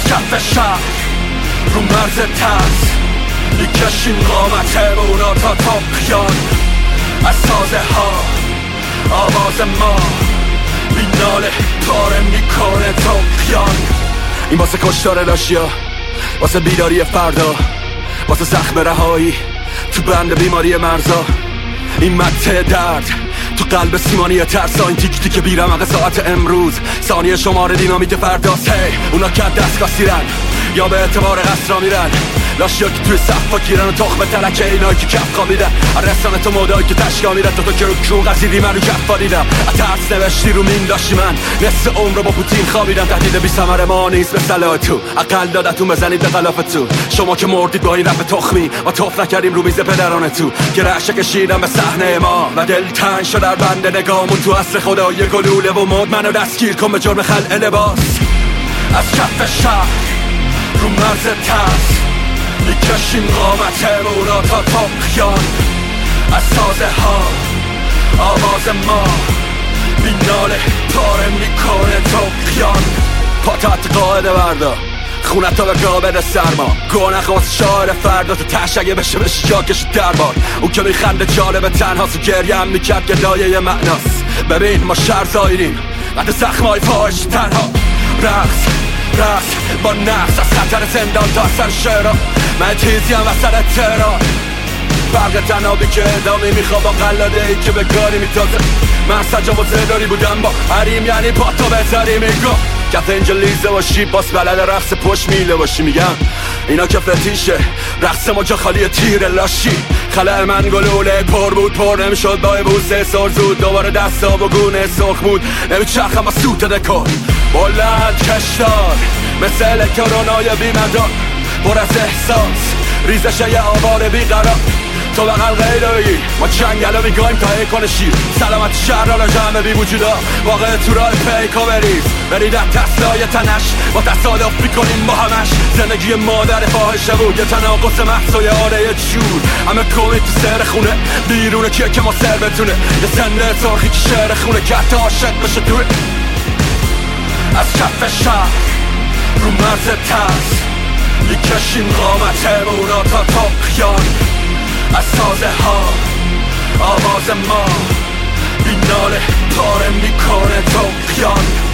کف شهر رو مرز ترس میکشیم قامتمونا تا تقیان. از سازه ها آواز ما بیناله پاره میکنه تقیان. این واسه کشتار لاشیا، واسه بیداری فردا، واسه زخم رهایی تو بند بیماری مرزا. این مته درد تو قلب سیمانی ترسا، این تیک تیک بیرمق ساعت امروز ثانیه شماره دینامیت فرداست. هی اونا که دستگاه سیرن یا به اعتبار قصرا میرن، لاشیا که توی صفا گیرن و تخم تلکه اینایی که کف خوابیدن. رسانه تو مودایی که تشکا میرن تو که رو کون قصیدی من رو کف دیدم. ترس نوشتی رو مین لاشی من نصف عمر رو با پوتین خوابیدم. تهدید بی ثمر ما نیست به صلاح تو، اقل دادتون بزنید به غلاف تو. شما که مردید با این رپ تخمی و توف نکردیم رو میز پدران تو که رعشه کشیدم به صحنه ما و دل تنگ شد در بند نگامون تو اصل خدا یه گلوله و مد منو دستگیر کن به جرم خلع لباس. از کف شهر رو مرز ترس میکشیم قامتمونا تا تقیان. از سازه ها آواز ما بیناله پاره میکنه تقیان. پا تحت قاعده بردا خونتا به قابل سرما، گو نخواست شاعر فردا تو تشگه بشه بشه جاکش دربار. اون که میخنده جالب تنهاست و گریه هم میکرد که دایه معناست. ببین ما شهر زایریم قد زخمای پاش تنها، رقص با نفس از خطر زندان تا سر شعرها. من تیزی هم وسط تهران برق تنابی که ادامه میخواب با قلاده ای که به گاری میتازه. من سجا و زداری بودم با حریم یعنی با تو بهتری میگو کف اینجا لیزه باشی باس بلد رقص پشت میله باشی. میگم اینا که فتیشه رقص ما جا خالی تیر لاشی. خلال من گلوله پر بود پر نمیشد با بوسه سر زود دوباره دستا و گونه سرخ بود نمیچرخم با سوت دکار بلند کشدار مثل الکترونای بیمدار پر از احساس ریزش یه آوار بیقرار. تو بقل غیره ما چنگل میگایم تا کنه شیر سلامت شهر را جمع بی وجودا واقع تو راه پیکا بریز برید از تسلای تنش با تصادف بیکنیم با همش. زندگی مادر فاحشه بود یه تناقص محصای آره جور همه کومی تو سر خونه بیرونه که ما سر بتونه یه سنده سرخی که شهر خونه که حتی عاشق بشه توی. از کف شهر رو مرز ترس میکشیم قامتمونا تا تقیان. از سازه ها آواز ما بیناله پاره میکنه تقیان.